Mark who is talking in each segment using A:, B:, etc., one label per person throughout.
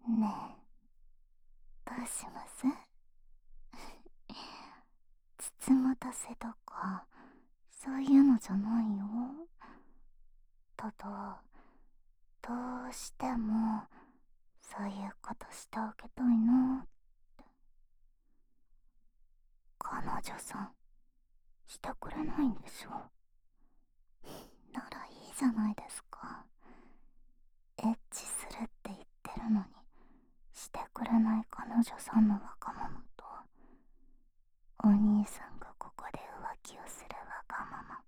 A: ねえ、どうします？つもたせとか、そういうのじゃないよ。ただ、どうしても、そういうことしてあげたいなって。彼女さん、してくれないんでしょ？ならいいじゃないですか。エッチするって言ってるのに、してくれない彼女さんのわがままと、お兄さんがここで浮気をするわがまま、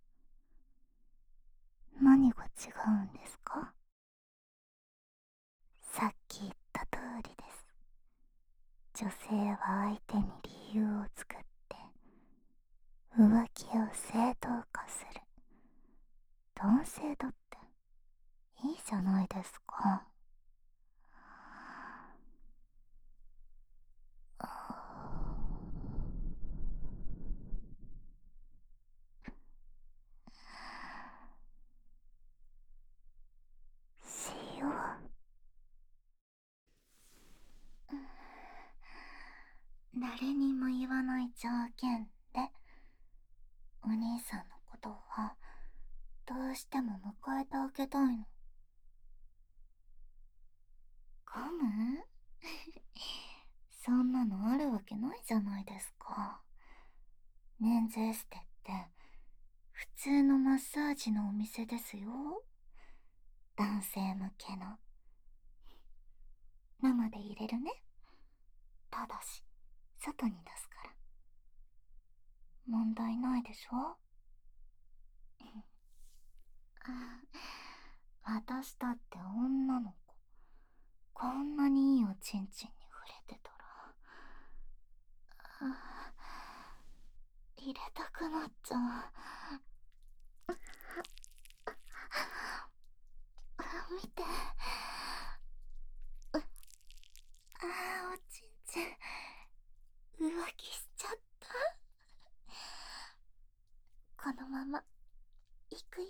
A: 何が違うんですか？さっき言った通りです。女性は相手に理由を作って浮気を正当化する。男性だっていいじゃないですか。しよう。誰にも言わない条件で、お兄さんのことはどうしても迎えてあげたいの。ガム？そんなのあるわけないじゃないですか。メンズエステって普通のマッサージのお店ですよ。男性向けの。生で入れるね。ただし外に出すから。問題ないでしょ？私だって女の子、こんなにいいおちんちんに触れてたら、入れたくなっちゃう。見て。おちんちん浮気しちゃった。このまま行くよ。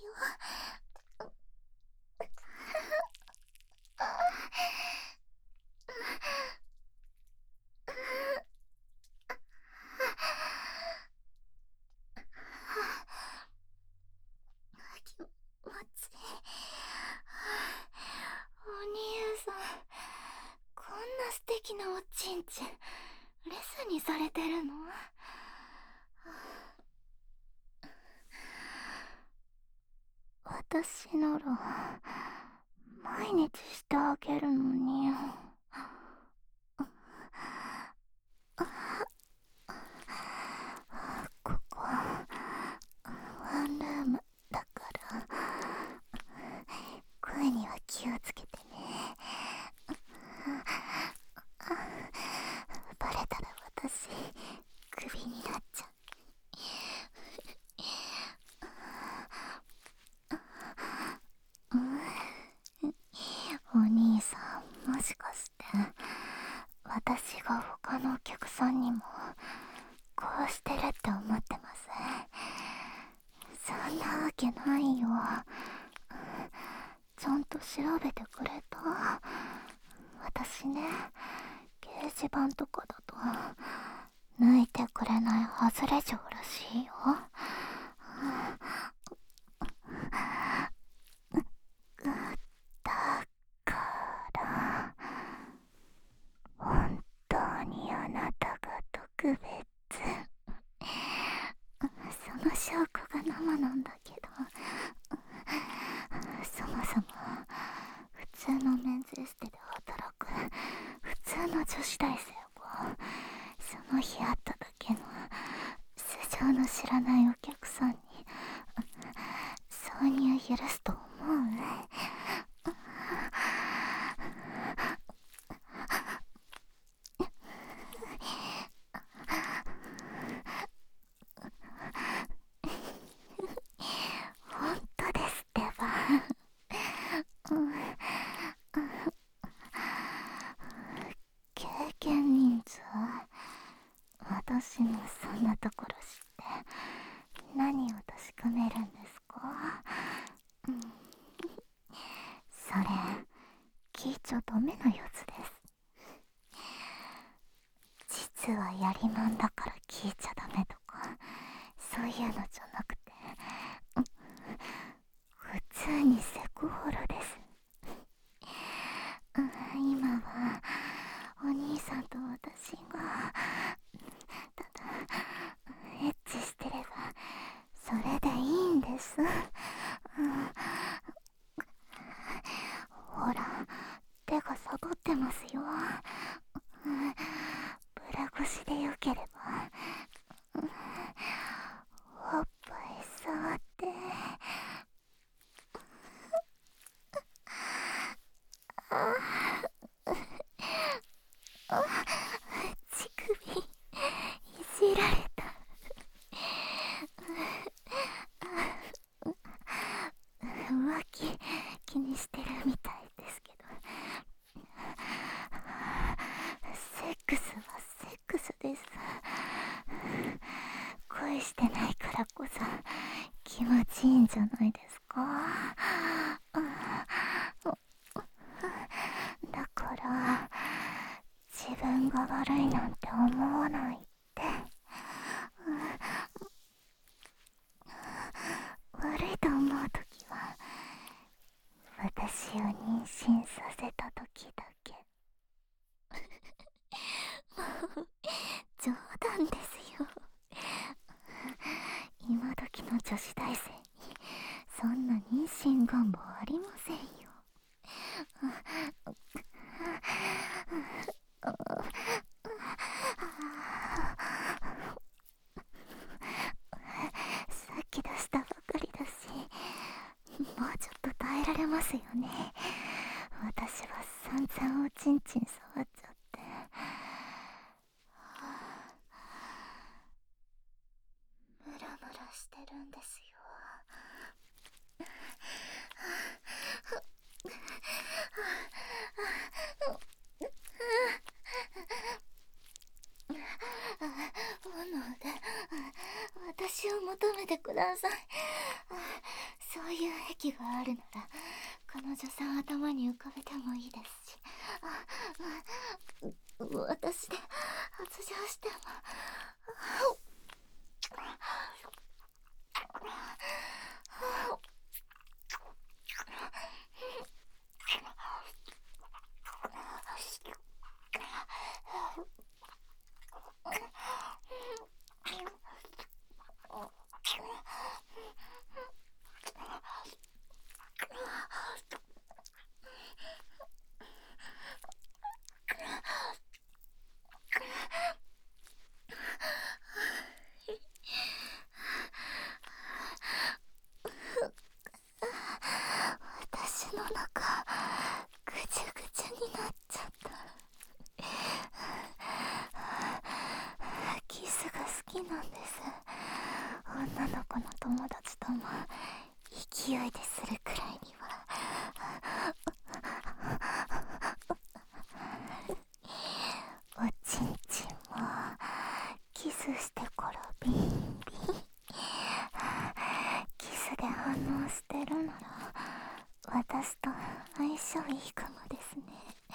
A: 気持ちいい。お兄さん、こんな素敵なおちんちんレスにされてるの？私なら毎日してあげるのに。ここワンルームだから声には気をつけてね。バレたら私クビになっちゃう。お兄さん、もしかして私が他のお客さんにもこうしてるって思ってます？そんなわけないよ。ちゃんと調べてくれた？私ね、掲示板とかだと抜いてくれない外れ嬢らしいよ。だから本当にあなたが特別。その証拠が生なんだけど、そもそも普通のメンズエステで働く普通の女子大生がその日会っただけの素性の知らないお客さんに挿入許すと思う？本当ですってば。経験人数、私のそんなところ知って何を確かめるんですか？それ聞いちゃダメなやつです。 はやりまんだから聞いちゃダメとか、そういうのじゃなくて、普通にセクホルです。今はお兄さんと私がただエッチしてればそれでいいんです。ほら、手がサボってますよ。ブラ腰でよければおっぱい触って。乳首いじられた。浮気気にしてるみたいですけど、セックスはセックスです。恋してないからこそ気持ちいいんじゃないですか。だから自分が悪いなんて思わないって。悪いと思うときは私を妊娠させたときだけ。もう冗談ですよ。今時の女子大生にそんな妊娠願望ありませんよ。さっき出したばかりだし、もうちょっと耐えられますよね。私は散々おちんちん触っちゃって。ムラムラしてるんですよ。炎で私を求めてください。そういう癖があるなら彼女さん頭に浮かべてもいいですし、私で発情しても。私の中ぐちゃぐちゃになっちゃった。キスが好きなんです。女の子の友達とも勢いでするくらいには。おちんちんもキスしてからビンビン。キスで反応してるなら私と相性いいかもですね。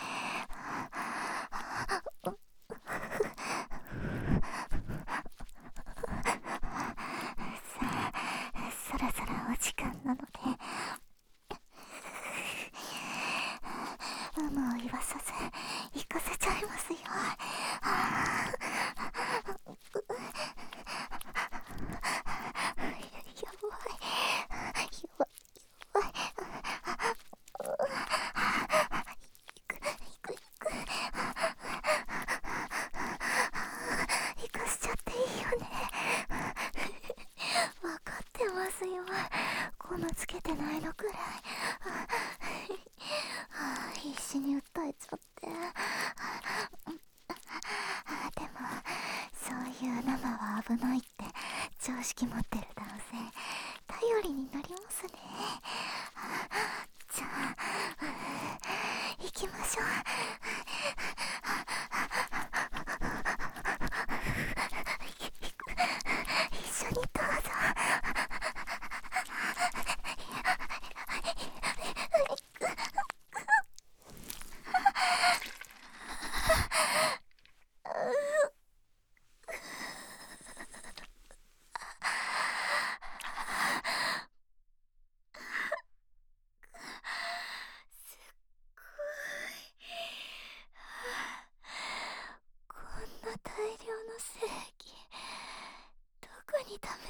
A: そろそろお時間なので有無を言わさず行かせちゃいますよ。やばいやばいやばい。行かしちゃっていいよね。わかってますよ。このつけてないのくらい。必死に訴えちゃって。でもそういう生は危ないって常識持ってる男性頼りになりますね。じゃあ行きましょう。一緒にどうぞ。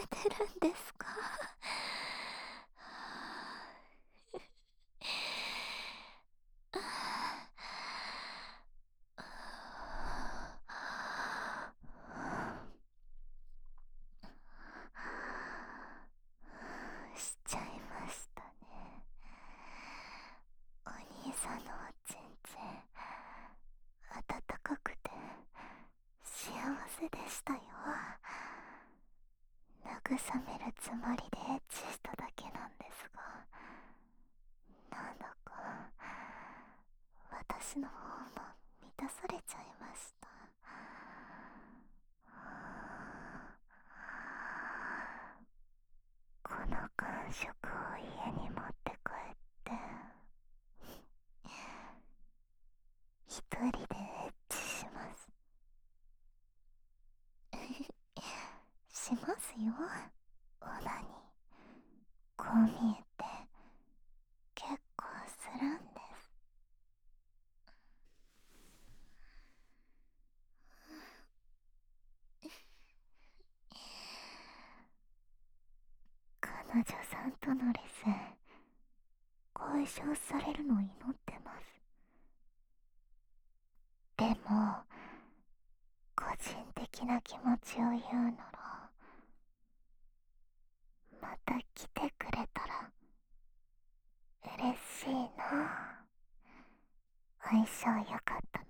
A: てるんですか？しちゃいましたね。お兄さんのおちんちん温かくて幸せでしたよ。慰めるつもりでエッチしただけなんですが、なんだか私の方も満たされちゃいました。この感触を家に持って帰って一人でエッチします。しますよ、オナニー。こう見えて結構するんです。彼女さんとのレッスン解消されるのを祈ってます。でも個人的な気持ちを言うなら、また来てくれたら嬉しいな。相性良かった